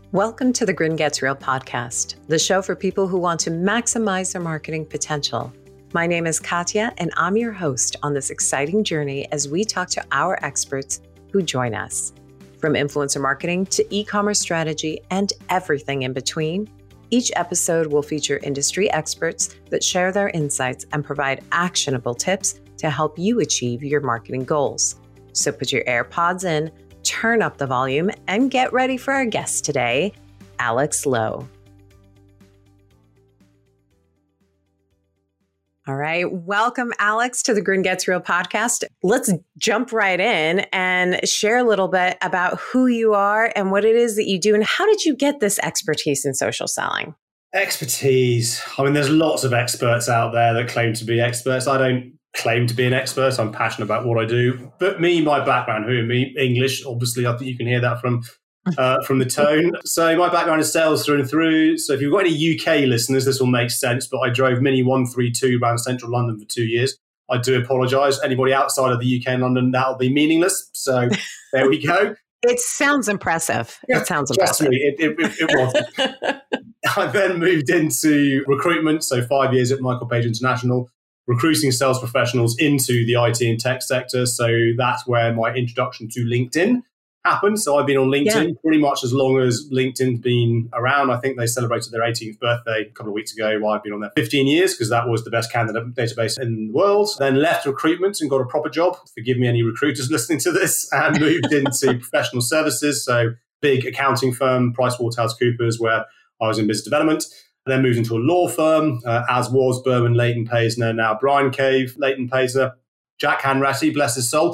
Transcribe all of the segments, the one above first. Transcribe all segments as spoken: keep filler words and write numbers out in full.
Welcome to the Grin Gets Real podcast, the show for people who want to maximize their marketing potential. My name is Katya, and I'm your host on this exciting journey as we talk to our experts who join us. From influencer marketing to e-commerce strategy and everything in between, each episode will feature industry experts that share their insights and provide actionable tips to help you achieve your marketing goals. So put your AirPods in, turn up the volume, and get ready for our guest today, Alex Lowe. All right. Welcome, Alex, to the Grin Gets Real podcast. Let's jump right in and share a little bit about who you are and what it is that you do, and how did you get this expertise in social selling? Expertise. I mean, there's lots of experts out there that claim to be experts. I don't claim to be an expert. I'm passionate about what I do. But me, my background, who me, English, obviously, I think you can hear that from uh, from the tone. So my background is sales through and through. So if you've got any U K listeners, this will make sense. But I drove Mini one three two around central London for two years. I do apologise. Anybody outside of the U K and London, that'll be meaningless. So there we go. It sounds impressive. Yeah, it sounds trust impressive. me, it, it, it, it was. I then moved into recruitment. So five years at Michael Page International, recruiting sales professionals into the I T and tech sector. So that's where my introduction to LinkedIn happened. So I've been on LinkedIn yeah. pretty much as long as LinkedIn's been around. I think they celebrated their eighteenth birthday a couple of weeks ago. Well, I've been on there fifteen years because that was the best candidate database in the world. Then left recruitment and got a proper job. Forgive me, any recruiters listening to this, and moved into professional services. So big accounting firm, PricewaterhouseCoopers, where I was in business development. Then moved into a law firm, uh, as was Berman Leighton Paisner, now Brian Cave, Leighton Paisner. Jack Hanratty, bless his soul,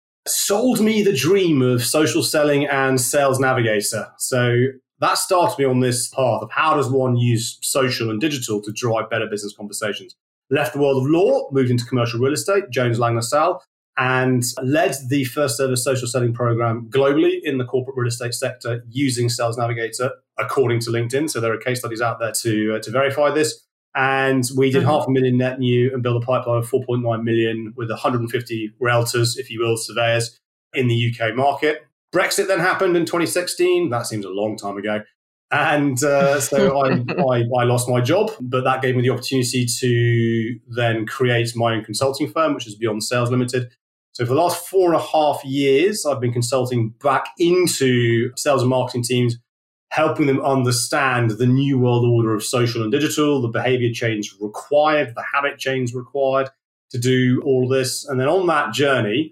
sold me the dream of social selling and sales navigator. So that started me on this path of how does one use social and digital to drive better business conversations. Left the world of law, moved into commercial real estate, Jones Lang LaSalle, and led the first ever social selling program globally in the corporate real estate sector using Sales Navigator, according to LinkedIn. So there are case studies out there to uh, to verify this. And we did mm-hmm. half a million net new and built a pipeline of four point nine million with one hundred fifty realtors, if you will, surveyors in the U K market. Brexit then happened in twenty sixteen. That seems a long time ago. And uh, so I, I, I lost my job, but that gave me the opportunity to then create my own consulting firm, which is Beyond Sales Limited. So for the last four and a half years, I've been consulting back into sales and marketing teams, helping them understand the new world order of social and digital, the behavior change required, the habit change required to do all of this. And then on that journey,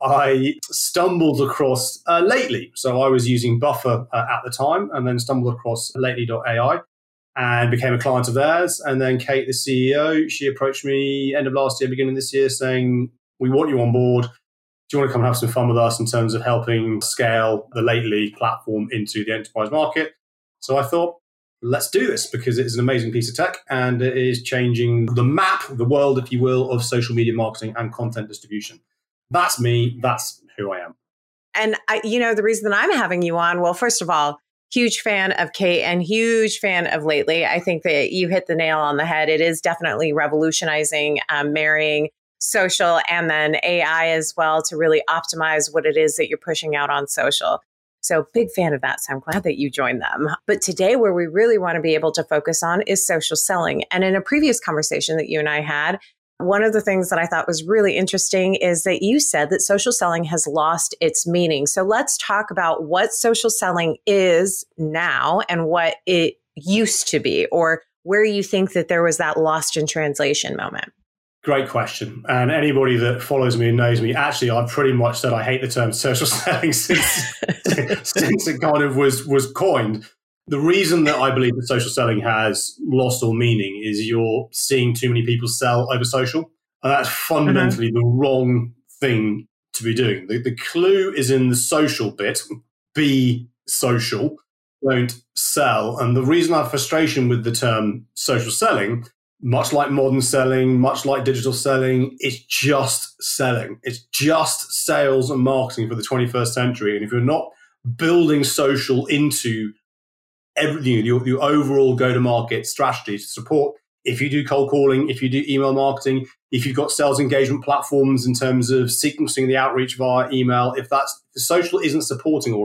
I stumbled across uh, Lately. So I was using Buffer uh, at the time, and then stumbled across lately dot A I and became a client of theirs. And then Kate, the C E O, she approached me end of last year, beginning of this year, saying, we want you on board. Do you want to come and have some fun with us in terms of helping scale the Lately platform into the enterprise market? So I thought, let's do this, because it's an amazing piece of tech and it is changing the map, the world, if you will, of social media marketing and content distribution. That's me. That's who I am. And, I, you know, the reason that I'm having you on, well, first of all, huge fan of Kate and huge fan of Lately. I think that you hit the nail on the head. It is definitely revolutionizing, um, marrying social and then A I as well to really optimize what it is that you're pushing out on social. So big fan of that. So I'm glad that you joined them. But today, where we really want to be able to focus on is social selling. And in a previous conversation that you and I had, one of the things that I thought was really interesting is that you said that social selling has lost its meaning. So let's talk about what social selling is now and what it used to be, or where you think that there was that lost in translation moment. Great question. And anybody that follows me and knows me, actually, I've pretty much said I hate the term social selling since, since it kind of was, was coined. The reason that I believe that social selling has lost all meaning is you're seeing too many people sell over social. And that's fundamentally mm-hmm. the wrong thing to be doing. The, the clue is in the social bit. Be social. Don't sell. And the reason I have frustration with the term social selling, much like modern selling, much like digital selling, it's just selling. It's just sales and marketing for the twenty-first century. And if you're not building social into everything, your, your overall go-to-market strategy to support, if you do cold calling, if you do email marketing, if you've got sales engagement platforms in terms of sequencing the outreach via email, if that's if the social isn't supporting all of that,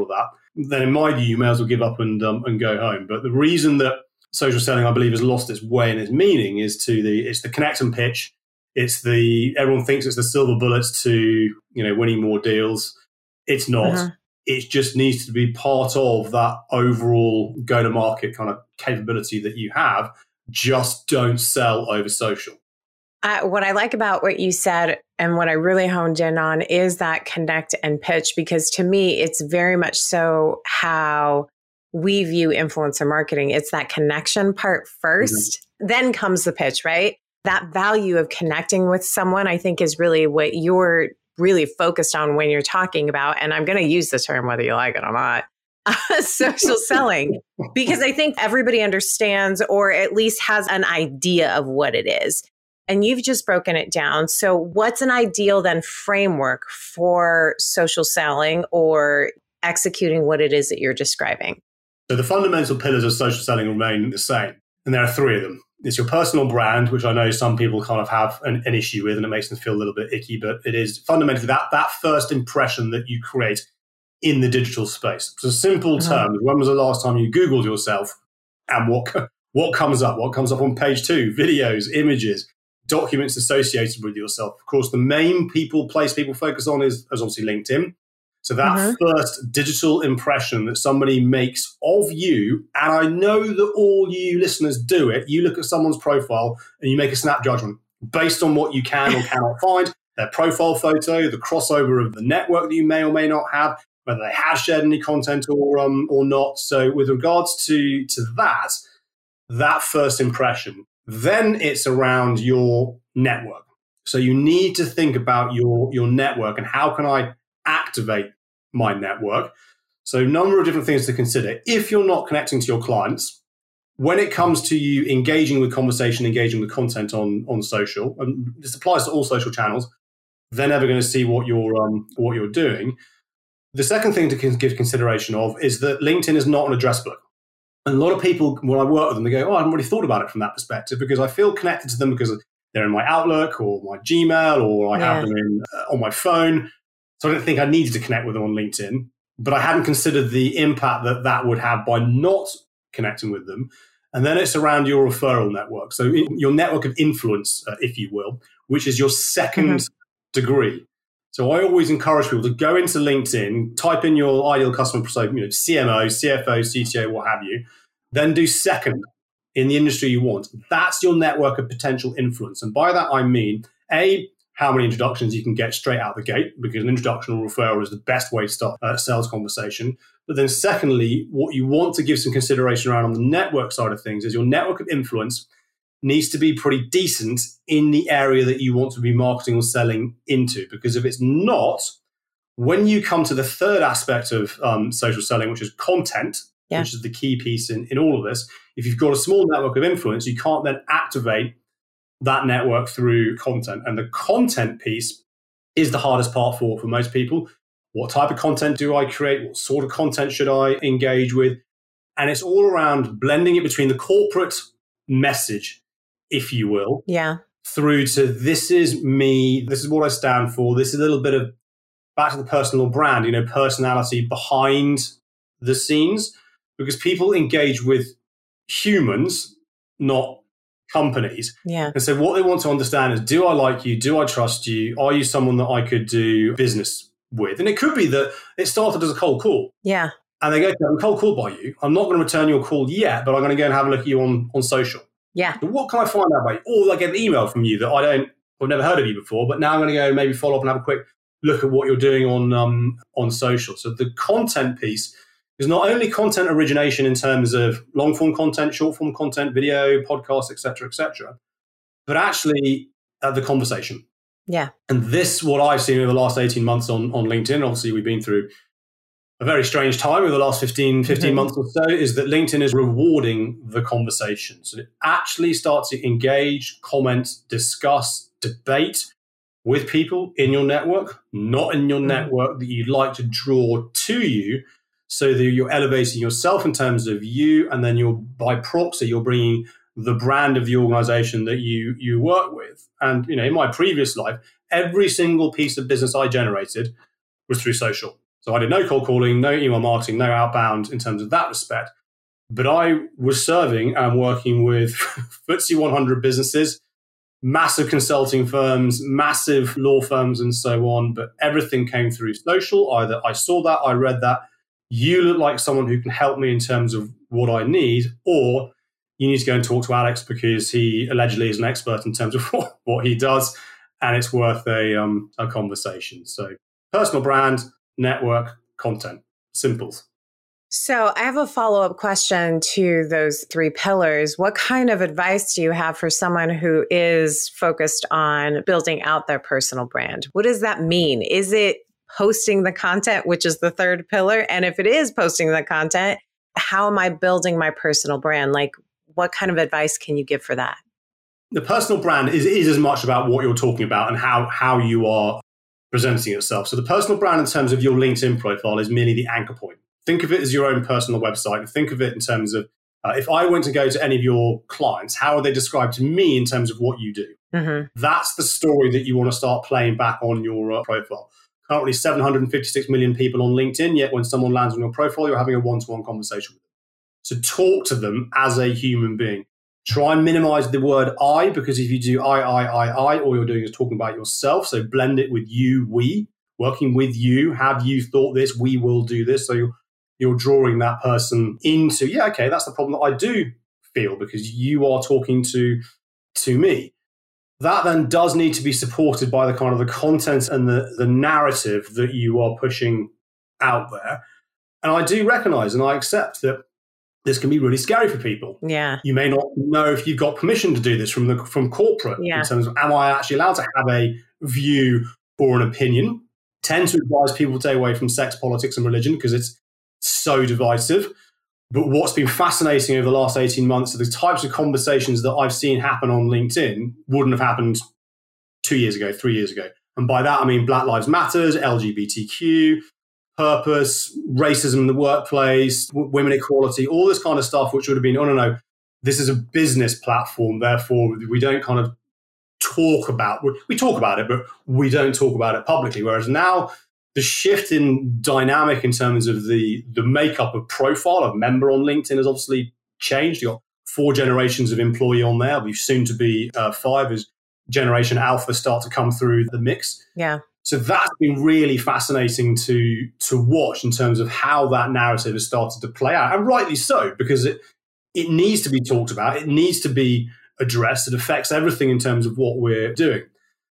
then in my view, you may as well give up and um, and go home. But the reason that social selling, I believe, has lost its way and its meaning is to the it's the connect and pitch. It's the everyone thinks it's the silver bullets to, you know, winning more deals. It's not. Uh-huh. It just needs to be part of that overall go-to-market kind of capability that you have. Just don't sell over social. Uh, what I like about what you said and what I really honed in on is that connect and pitch, because to me, it's very much so how we view influencer marketing. It's that connection part first, mm-hmm. then comes the pitch, right? That value of connecting with someone, I think, is really what you're really focused on when you're talking about, and I'm going to use the term whether you like it or not, uh, social selling, because I think everybody understands or at least has an idea of what it is. And you've just broken it down. So what's an ideal then framework for social selling or executing what it is that you're describing? So the fundamental pillars of social selling remain the same. And there are three of them. It's your personal brand, which I know some people kind of have an, an issue with and it makes them feel a little bit icky, but it is fundamentally that, that first impression that you create in the digital space. So simple uh-huh. terms, when was the last time you Googled yourself and what, what comes up? What comes up on page two? Videos, images, documents associated with yourself. Of course, the main people place people focus on is, is obviously LinkedIn. So that mm-hmm. first digital impression that somebody makes of you, and I know that all you listeners do it, you look at someone's profile and you make a snap judgment based on what you can or cannot find, their profile photo, the crossover of the network that you may or may not have, whether they have shared any content or um, or not. So with regards to, to that, that first impression, then it's around your network. So you need to think about your, your network and how can I activate my network. So a number of different things to consider. If you're not connecting to your clients, when it comes to you engaging with conversation, engaging with content on, on social, and this applies to all social channels, they're never going to see what you're um, what you're doing. The second thing to give consideration of is that LinkedIn is not an address book. And a lot of people, when I work with them, they go, oh, I haven't really thought about it from that perspective because I feel connected to them because they're in my Outlook or my Gmail or I yeah. have them in, uh, on my phone. So I didn't think I needed to connect with them on LinkedIn, but I hadn't considered the impact that that would have by not connecting with them. And then it's around your referral network. So your network of influence, uh, if you will, which is your second mm-hmm. degree. So I always encourage people to go into LinkedIn, type in your ideal customer persona, you know, C M O, C F O, C T O, what have you, then do second in the industry you want. That's your network of potential influence. And by that, I mean, A, how many introductions you can get straight out the gate, because an introduction or referral is the best way to start a sales conversation. But then secondly, what you want to give some consideration around on the network side of things is your network of influence needs to be pretty decent in the area that you want to be marketing or selling into. Because if it's not, when you come to the third aspect of um, social selling, which is content, yeah. which is the key piece in, in all of this, if you've got a small network of influence, you can't then activate that network through content. And the content piece is the hardest part for, for most people. What type of content do I create? What sort of content should I engage with? And it's all around blending it between the corporate message, if you will, yeah, through to this is me, this is what I stand for. This is a little bit of back to the personal brand, you know, personality behind the scenes, because people engage with humans, not companies. Yeah. And so what they want to understand is, do I like you? Do I trust you? Are you someone that I could do business with? And it could be that it started as a cold call. Yeah. And they go, I'm cold called by you. I'm not going to return your call yet, but I'm going to go and have a look at you on, on social. Yeah. But what can I find out about you? Or I get an email from you that I don't, I've never heard of you before, but now I'm going to go and maybe follow up and have a quick look at what you're doing on um, on social. So the content piece is not only content origination in terms of long form content, short form content, video, podcasts, et cetera, et cetera, but actually uh, the conversation. Yeah. And this, what I've seen over the last eighteen months on, on LinkedIn, obviously we've been through a very strange time over the last fifteen, fifteen mm-hmm. months or so, is that LinkedIn is rewarding the conversation. So it actually starts to engage, comment, discuss, debate with people in your network, not in your mm-hmm. network that you'd like to draw to you, so that you're elevating yourself in terms of you, and then you're by proxy, you're bringing the brand of the organization that you you work with. And, you know, in my previous life, every single piece of business I generated was through social. So I did no cold calling, no email marketing, no outbound in terms of that respect. But I was serving and working with F T S E one hundred businesses, massive consulting firms, massive law firms, and so on. But everything came through social. Either I saw that, I read that, you look like someone who can help me in terms of what I need, or you need to go and talk to Alex because he allegedly is an expert in terms of what, what he does, and it's worth a um, a conversation. So personal brand, network, content, simples. So I have a follow-up question to those three pillars. What kind of advice do you have for someone who is focused on building out their personal brand? What does that mean? Is it posting the content, which is the third pillar? And if it is posting the content, how am I building my personal brand? Like, what kind of advice can you give for that? The personal brand is, is as much about what you're talking about and how, how you are presenting yourself. So the personal brand in terms of your LinkedIn profile is merely the anchor point. Think of it as your own personal website, and think of it in terms of uh, if I went to go to any of your clients, how are they described to me in terms of what you do? Mm-hmm. That's the story that you want to start playing back on your uh, profile. Currently seven hundred fifty-six million people on LinkedIn, yet when someone lands on your profile, you're having a one-to-one conversation with them. So talk to them as a human being. Try and minimize the word I, because if you do I, I, I, I, all you're doing is talking about yourself. So blend it with you, we, working with you. Have you thought this? We will do this. So you're, you're drawing that person into, yeah, okay, that's the problem that I do feel because you are talking to, to me. That then does need to be supported by the kind of the content and the, the narrative that you are pushing out there. And I do recognize and I accept that this can be really scary for people. Yeah. You may not know if you've got permission to do this from the from corporate yeah. in terms of, am I actually allowed to have a view or an opinion? Tend to advise people to stay away from sex, politics, and religion because it's so divisive. But what's been fascinating over the last eighteen months are the types of conversations that I've seen happen on LinkedIn wouldn't have happened two years ago, three years ago. And by that, I mean Black Lives Matters, L G B T Q, purpose, racism in the workplace, w- women equality, all this kind of stuff, which would have been, oh, no, no, this is a business platform. Therefore, we don't kind of talk about, we talk about it, but we don't talk about it publicly. Whereas now the shift in dynamic in terms of the, the makeup of profile of member on LinkedIn has obviously changed. You've got four generations of employee on there. We've soon to be uh, five as Generation Alpha start to come through the mix. Yeah. So that's been really fascinating to to watch in terms of how that narrative has started to play out. And rightly so, because it it needs to be talked about. It needs to be addressed. It affects everything in terms of what we're doing.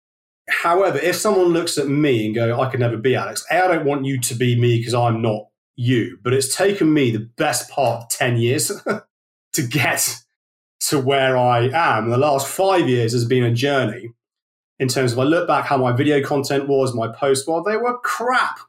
However, if someone looks at me and go, I could never be Alex, A, I don't want you to be me because I'm not you. But it's taken me the best part of ten years to get to where I am. And the last five years has been a journey. In terms of, I look back how my video content was, my posts, well, they were crap.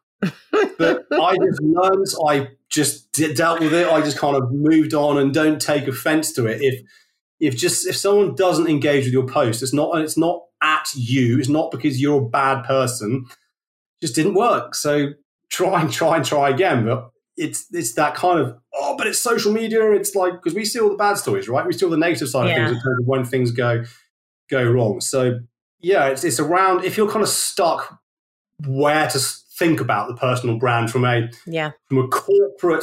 But I just learned, I just d- dealt with it. I just kind of moved on and don't take offense to it. If if just if someone doesn't engage with your post, it's not it's not at you. It's not because you're a bad person. It just didn't work. So try and try and try again. But it's it's that kind of, oh, but it's social media. It's like, because we see all the bad stories, right? We see all the negative side yeah. of things in terms of when things go go wrong. So yeah, it's it's around, if you're kind of stuck where to think about the personal brand from a yeah. from a corporate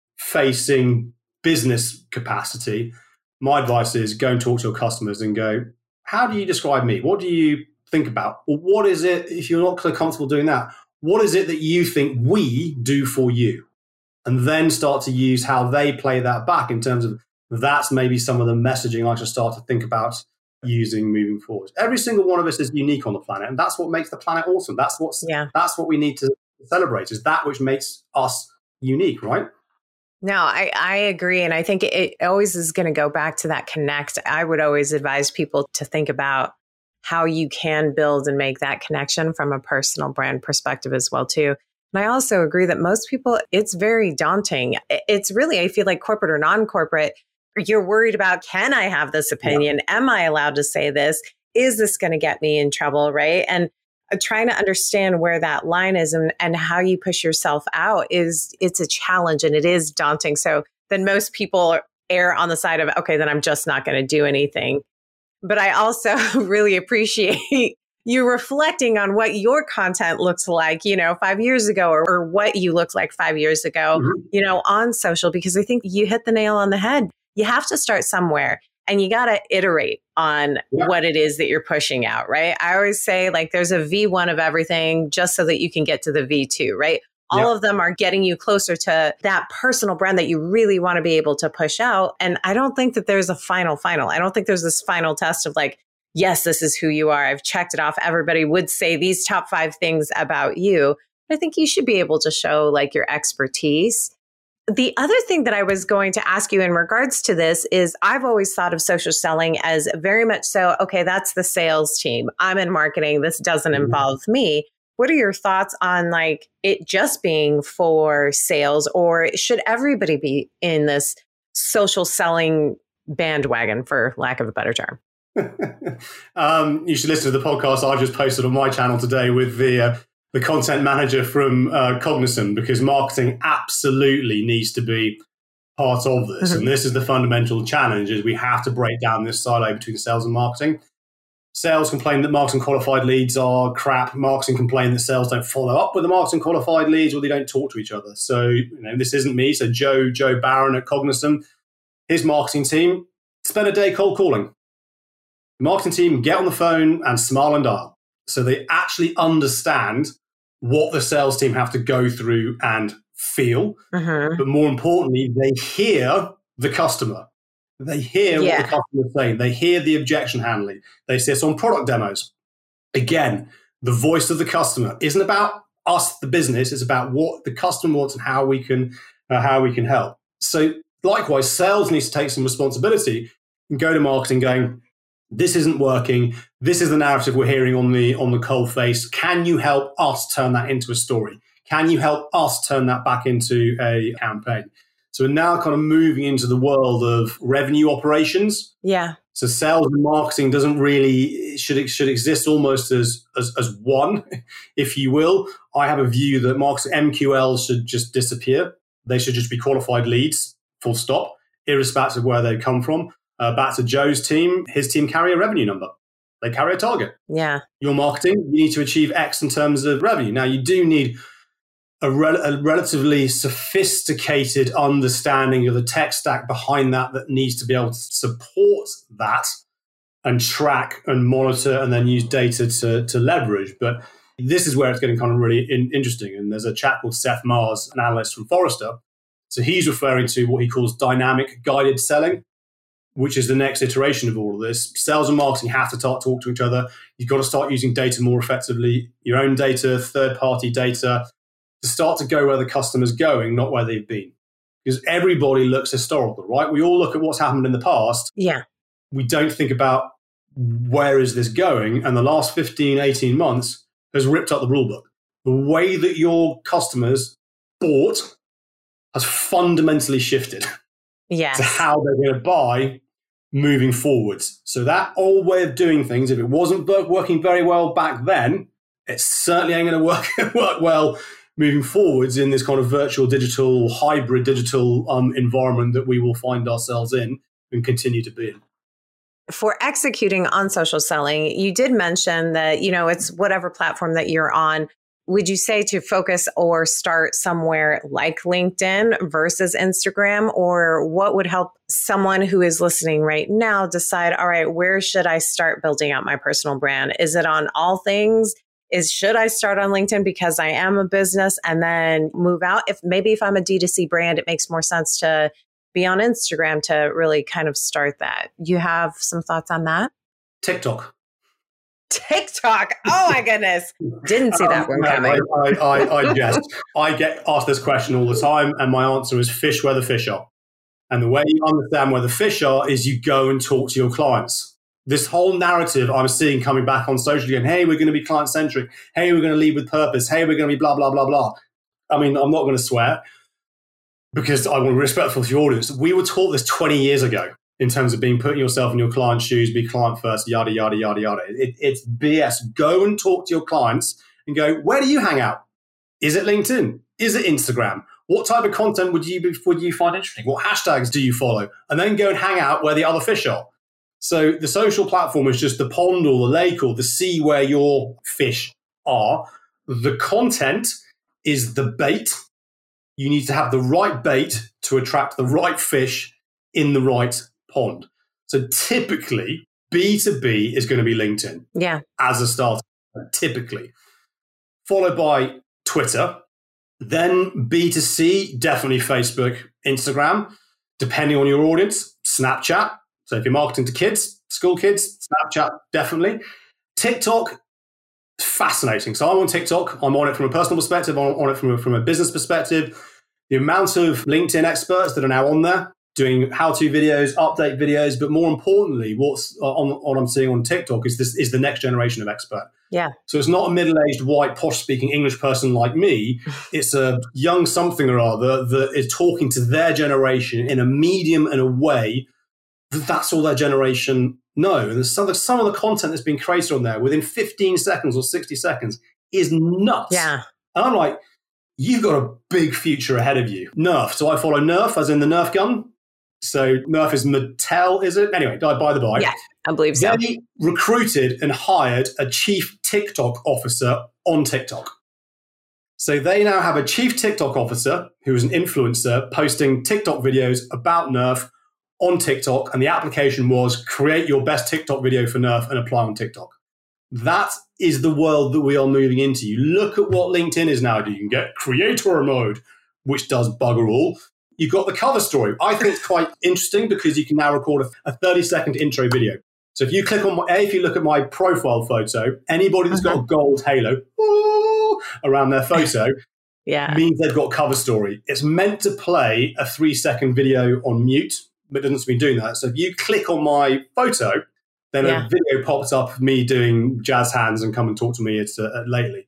facing business capacity, my advice is go and talk to your customers and go, how do you describe me? What do you think about? Or what is it, if you're not so comfortable doing that, what is it that you think we do for you? And then start to use how they play that back in terms of, that's maybe some of the messaging I should start to think about using moving forward. Every single one of us is unique on the planet, and that's what makes the planet awesome. That's what's yeah. that's what we need to celebrate, is that which makes us unique, right? No, I, I agree. And I think it always is going to go back to that connect. I would always advise people to think about how you can build and make that connection from a personal brand perspective as well, too. And I also agree that most people, it's very daunting. It's really, I feel like corporate or non-corporate, you're worried about, can I have this opinion? Yeah. Am I allowed to say this? Is this going to get me in trouble, right? And uh, trying to understand where that line is and, and how you push yourself out is, it's a challenge and it is daunting. So then most people err on the side of, okay, then I'm just not going to do anything. But I also really appreciate you're reflecting on what your content looks like, you know, five years ago or, or what you looked like five years ago, mm-hmm. you know, on social, because I think you hit the nail on the head. You have to start somewhere and you got to iterate on yeah. what it is that you're pushing out, right? I always say like there's a V one of everything just so that you can get to the V two, right? All yep. of them are getting you closer to that personal brand that you really want to be able to push out. And I don't think that there's a final, final. I don't think there's this final test of like, yes, this is who you are. I've checked it off. Everybody would say these top five things about you. I think you should be able to show like your expertise. The other thing that I was going to ask you in regards to this is I've always thought of social selling as very much so, okay, that's the sales team. I'm in marketing. This doesn't mm-hmm. involve me. What are your thoughts on like it just being for sales, or should everybody be in this social selling bandwagon, for lack of a better term? um, you should listen to the podcast I've just posted on my channel today with the uh, the content manager from uh, Cognizant, because marketing absolutely needs to be part of this. Mm-hmm. And this is the fundamental challenge, is we have to break down this silo between sales and marketing. Sales complain that marketing qualified leads are crap. Marketing complain that sales don't follow up with the marketing qualified leads, or they don't talk to each other. So, you know, this isn't me. So Joe, Joe Barron at Cognizant, his marketing team spend a day cold calling. The marketing team get on the phone and smile and dial. So they actually understand what the sales team have to go through and feel. Mm-hmm. But more importantly, they hear the customer. They hear yeah. what the customer is saying. They hear the objection handling. They see us on product demos. Again, the voice of the customer isn't about us, the business. It's about what the customer wants and how we can uh, how we can help. So likewise, sales needs to take some responsibility and go to marketing going, this isn't working. This is the narrative we're hearing on the on the cold face. Can you help us turn that into a story? Can you help us turn that back into a campaign? So we're now kind of moving into the world of revenue operations. Yeah. So sales and marketing doesn't really, should it should exist almost as, as as one, if you will. I have a view that marketing M Q Ls should just disappear. They should just be qualified leads, full stop, irrespective of where they come from. Uh, back to Joe's team, his team carry a revenue number. They carry a target. Yeah. Your marketing, you need to achieve X in terms of revenue. Now, you do need A, rel- a relatively sophisticated understanding of the tech stack behind that that needs to be able to support that and track and monitor and then use data to, to leverage. But this is where it's getting kind of really in- interesting. And there's a chap called Seth Mars, an analyst from Forrester. So he's referring to what he calls dynamic guided selling, which is the next iteration of all of this. Sales and marketing have to start talk to each other. You've got to start using data more effectively, your own data, third-party data, to start to go where the customer's going, not where they've been. Because everybody looks historical, right? We all look at what's happened in the past. Yeah. We don't think about where is this going? And the last fifteen, eighteen months has ripped up the rule book. The way that your customers bought has fundamentally shifted yes. to how they're going to buy moving forwards. So that old way of doing things, if it wasn't working very well back then, it certainly ain't going to work, work well moving forwards in this kind of virtual digital, hybrid digital um, environment that we will find ourselves in and continue to be in. For executing on social selling, you did mention that, you know, it's whatever platform that you're on. Would you say to focus or start somewhere like LinkedIn versus Instagram? Or what would help someone who is listening right now decide, all right, where should I start building out my personal brand? Is it on all things? Is should I start on LinkedIn because I am a business and then move out? If maybe if I'm a D two C brand, it makes more sense to be on Instagram to really kind of start that. You have some thoughts on that? TikTok. TikTok. Oh my goodness. Didn't see that um, one no, coming. I, I, I, I guess. I get asked this question all the time, and my answer is fish where the fish are. And the way you understand where the fish are is you go and talk to your clients. This whole narrative I'm seeing coming back on social again, hey, we're going to be client-centric. Hey, we're going to lead with purpose. Hey, we're going to be blah, blah, blah, blah. I mean, I'm not going to swear because I want to be respectful to your audience. We were taught this twenty years ago in terms of being putting yourself in your client's shoes, be client first, yada, yada, yada, yada. It, it's B S. Go and talk to your clients and go, where do you hang out? Is it LinkedIn? Is it Instagram? What type of content would you, would you find interesting? What hashtags do you follow? And then go and hang out where the other fish are. So the social platform is just the pond or the lake or the sea where your fish are. The content is the bait. You need to have the right bait to attract the right fish in the right pond. So typically, B two B is going to be LinkedIn. Yeah. As a starter, typically. Followed by Twitter. Then B two C, definitely Facebook, Instagram. Depending on your audience, Snapchat. So if you're marketing to kids, school kids, Snapchat, definitely. TikTok, fascinating. So I'm on TikTok. I'm on it from a personal perspective. I'm on it from a, from a business perspective. The amount of LinkedIn experts that are now on there doing how-to videos, update videos, but more importantly, what's on what I'm seeing on TikTok is this is the next generation of expert. Yeah. So it's not a middle-aged, white, posh-speaking English person like me. It's a young something or other that is talking to their generation in a medium and a way that that's all their generation know. And there's some, some of the content that's been created on there within fifteen seconds or sixty seconds is nuts. Yeah. And I'm like, you've got a big future ahead of you. Nerf. So I follow Nerf, as in the Nerf gun. So Nerf is Mattel, is it? Anyway, by the by. Yeah, I believe so. They recruited and hired a chief TikTok officer on TikTok. So they now have a chief TikTok officer who is an influencer posting TikTok videos about Nerf on TikTok. And the application was create your best TikTok video for Nerf and apply on TikTok. That is the world that we are moving into. You look at what LinkedIn is now. You can get creator mode, which does bugger all. You've got the cover story. I think it's quite interesting because you can now record a thirty-second intro video. So if you click on my, if you look at my profile photo, anybody that's uh-huh. got a gold halo ooh, around their photo yeah. means they've got cover story. It's meant to play a three-second video on mute, but it doesn't mean doing that. So if you click on my photo, then yeah. a video pops up of me doing jazz hands and come and talk to me at, uh, at Lately.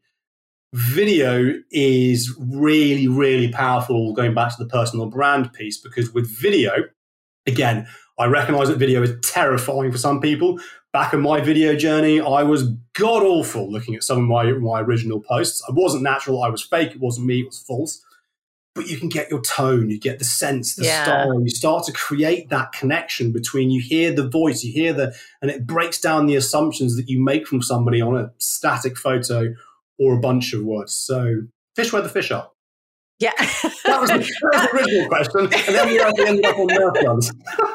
Video is really, really powerful going back to the personal brand piece, because with video, again, I recognize that video is terrifying for some people. Back in my video journey, I was god-awful looking at some of my, my original posts. I wasn't natural, I was fake, it wasn't me, it was false. But you can get your tone, you get the sense, the yeah. style, you start to create that connection between, you hear the voice, you hear the, and it breaks down the assumptions that you make from somebody on a static photo or a bunch of words. So fish where the fish are. Yeah. That was the, that was the original question. And then we actually ended up on Nerf guns.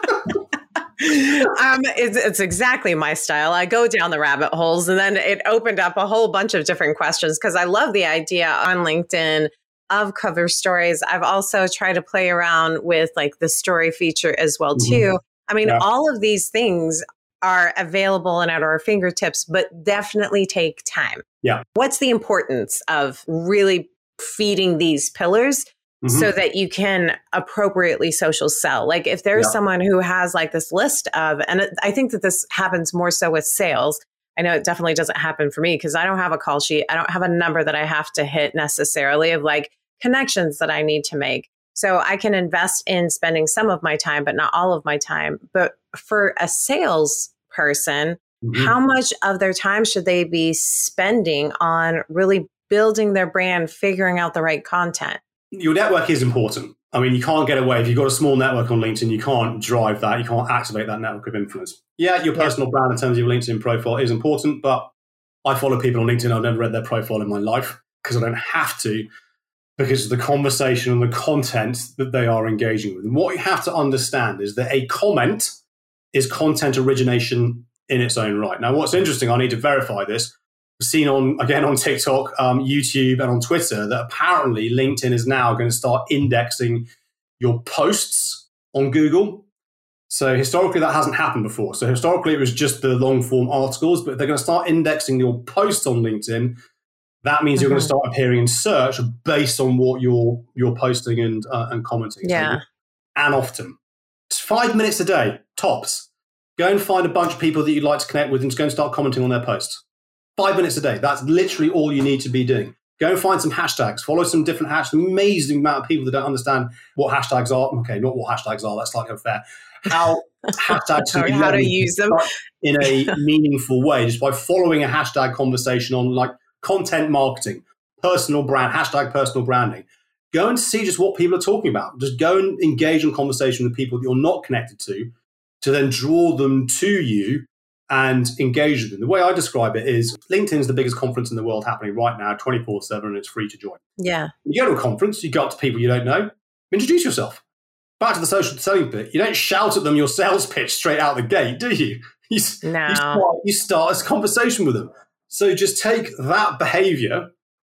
um, it's, it's exactly my style. I go down the rabbit holes, and then it opened up a whole bunch of different questions because I love the idea on LinkedIn of cover stories. I've also tried to play around with like the story feature as well too. Mm-hmm. I mean, yeah. all of these things are available and at our fingertips, but definitely take time. Yeah. What's the importance of really feeding these pillars mm-hmm. so that you can appropriately social sell? Like if there's yeah. someone who has like this list of, and I think that this happens more so with sales. I know it definitely doesn't happen for me because I don't have a call sheet. I don't have a number that I have to hit necessarily of like connections that I need to make. So I can invest in spending some of my time, but not all of my time. But for a sales person, mm-hmm. how much of their time should they be spending on really building their brand, figuring out the right content? Your network is important. I mean, you can't get away. If you've got a small network on LinkedIn, you can't drive that. You can't activate that network of influence. Yeah, your personal yeah. brand in terms of your LinkedIn profile is important, but I follow people on LinkedIn. I've never read their profile in my life because I don't have to, because of the conversation and the content that they are engaging with. And what you have to understand is that a comment is content origination in its own right. Now, what's interesting, I need to verify this, I've seen on, again, on TikTok, um, YouTube, and on Twitter, that apparently LinkedIn is now going to start indexing your posts on Google. So historically, that hasn't happened before. So historically, it was just the long-form articles, but they're going to start indexing your posts on LinkedIn. That means mm-hmm. you're going to start appearing in search based on what you're you're posting and uh, and commenting. Yeah. So, and often. It's five minutes a day, tops. Go and find a bunch of people that you'd like to connect with and just go and start commenting on their posts. Five minutes a day. That's literally all you need to be doing. Go and find some hashtags. Follow some different hashtags. Amazing amount of people that don't understand what hashtags are. Okay, not what hashtags are. That's slightly unfair. How hashtags or how to use them in a meaningful way, just by following a hashtag conversation on like content marketing, personal brand, hashtag personal branding. Go and see just what people are talking about. Just go and engage in conversation with people that you're not connected to. to then draw them to you and engage with them. The way I describe it is LinkedIn is the biggest conference in the world happening right now, twenty-four seven, and it's free to join. Yeah. You go to a conference, you go up to people you don't know, introduce yourself. Back to the social selling bit. You don't shout at them your sales pitch straight out the gate, do you? You, no. you, start, you start a conversation with them. So just take that behavior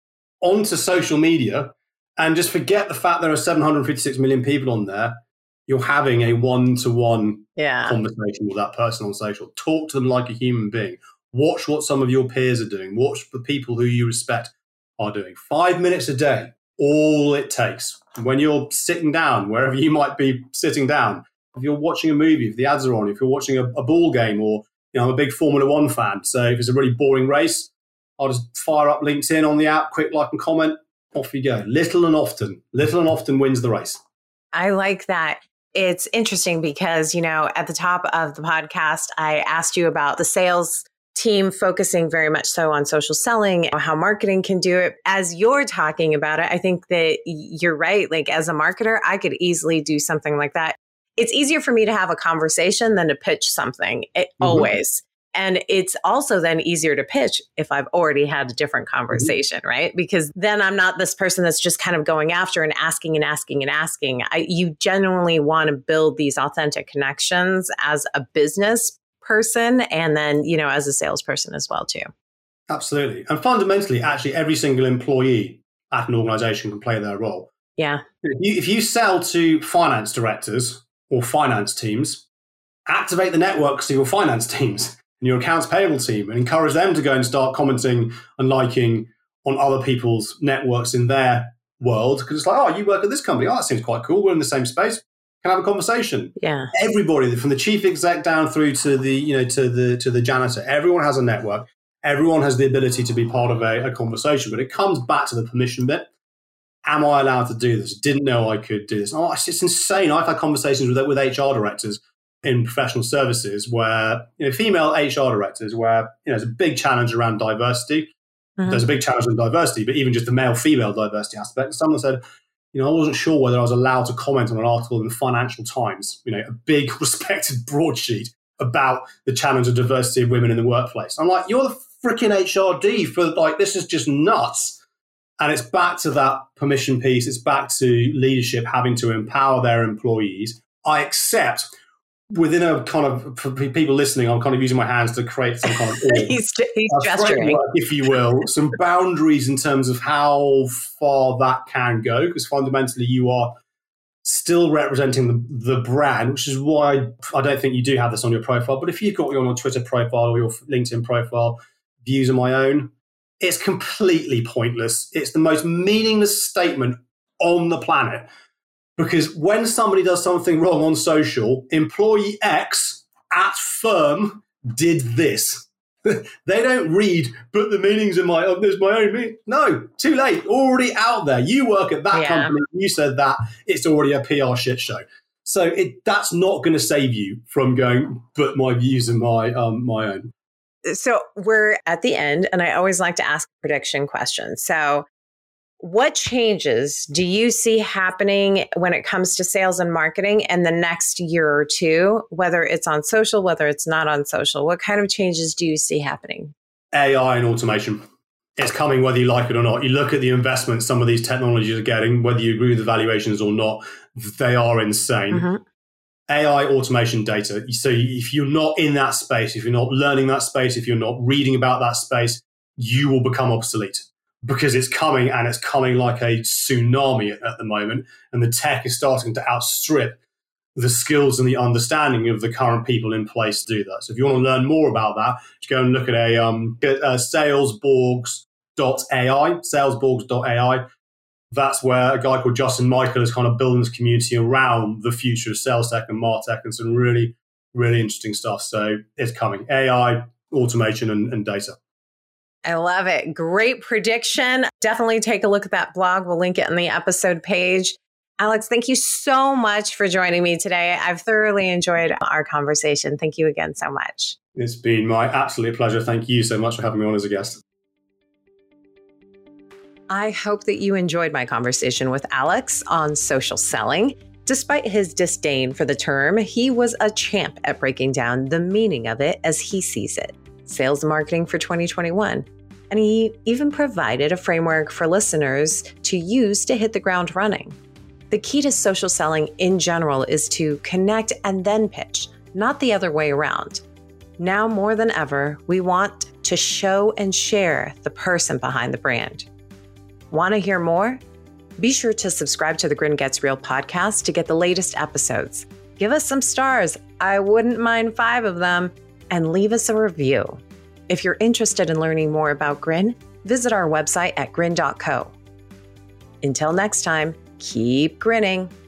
onto social media and just forget the fact there are seven hundred fifty-six million people on there. You're having a one-to-one yeah. conversation with that person on social. Talk to them like a human being. Watch what some of your peers are doing. Watch the people who you respect are doing. Five minutes a day, all it takes. When you're sitting down, wherever you might be sitting down, if you're watching a movie, if the ads are on, if you're watching a, a ball game, or you know, I'm a big Formula One fan, so if it's a really boring race, I'll just fire up LinkedIn on the app, quick like and comment, off you go. Little and often, little and often wins the race. I like that. It's interesting because, you know, at the top of the podcast, I asked you about the sales team focusing very much so on social selling, how marketing can do it. As you're talking about it, I think that you're right. Like as a marketer, I could easily do something like that. It's easier for me to have a conversation than to pitch something, it, mm-hmm. always. And it's also then easier to pitch if I've already had a different conversation, mm-hmm. right? Because then I'm not this person that's just kind of going after and asking and asking and asking. I, you genuinely want to build these authentic connections as a business person and then, you know, as a salesperson as well, too. Absolutely. And fundamentally, actually, every single employee at an organization can play their role. Yeah. If you, if you sell to finance directors or finance teams, activate the networks of your finance teams and your accounts payable team and encourage them to go and start commenting and liking on other people's networks in their world. Because it's like, oh, you work at this company. Oh, that seems quite cool. We're in the same space. Can I have a conversation? Yeah. Everybody, from the chief exec down through to the, you know, to the to the janitor, everyone has a network. Everyone has the ability to be part of a, a conversation. But it comes back to the permission bit. Am I allowed to do this? Didn't know I could do this. Oh, it's, it's insane. I've had conversations with with H R directors in professional services where, you know, female H R directors where, you know, there's a big challenge around diversity. Mm-hmm. There's a big challenge on diversity, but even just the male-female diversity aspect. Someone said, you know, I wasn't sure whether I was allowed to comment on an article in the Financial Times, you know, a big respected broadsheet about the challenge of diversity of women in the workplace. I'm like, you're the freaking H R D for like, this is just nuts. And it's back to that permission piece. It's back to leadership having to empower their employees. I accept within a kind of, for people listening, I'm kind of using my hands to create some kind of he's, he's gesturing, if you will, some boundaries in terms of how far that can go, because fundamentally you are still representing the, the brand, which is why I don't think you do have this on your profile. But if you've got your Twitter profile or your LinkedIn profile, views of my own, it's completely pointless. It's the most meaningless statement on the planet. Because when somebody does something wrong on social, employee X at firm did this. They don't read, but the meaning's in my, oh, there's my own meaning. No, too late, already out there. You work at that yeah. company, you said that, it's already a P R shit show. So it, that's not going to save you from going, but my views are my, um, my own. So we're at the end, and I always like to ask a prediction question. So what changes do you see happening when it comes to sales and marketing in the next year or two, whether it's on social, whether it's not on social? What kind of changes do you see happening? A I and automation. It's coming whether you like it or not. You look at the investments some of these technologies are getting, whether you agree with the valuations or not, they are insane. Mm-hmm. A I, automation, data. So if you're not in that space, if you're not learning that space, if you're not reading about that space, you will become obsolete. Because it's coming, and it's coming like a tsunami at, at the moment, and the tech is starting to outstrip the skills and the understanding of the current people in place to do that. So if you want to learn more about that, just go and look at a um, at, uh, salesborgs dot A I, salesborgs dot A I. That's where a guy called Justin Michael is kind of building this community around the future of sales tech and martech and some really, really interesting stuff. So it's coming. A I, automation, and, and data. I love it. Great prediction. Definitely take a look at that blog. We'll link it in the episode page. Alex, thank you so much for joining me today. I've thoroughly enjoyed our conversation. Thank you again so much. It's been my absolute pleasure. Thank you so much for having me on as a guest. I hope that you enjoyed my conversation with Alex on social selling. Despite his disdain for the term, he was a champ at breaking down the meaning of it as he sees it, sales and marketing for twenty twenty-one. And he even provided a framework for listeners to use to hit the ground running. The key to social selling in general is to connect and then pitch, not the other way around. Now more than ever, we want to show and share the person behind the brand. Want to hear more? Be sure to subscribe to the Grin Gets Real podcast to get the latest episodes. Give us some stars, I wouldn't mind five of them, and leave us a review. If you're interested in learning more about Grin, visit our website at grin dot co. Until next time, keep grinning.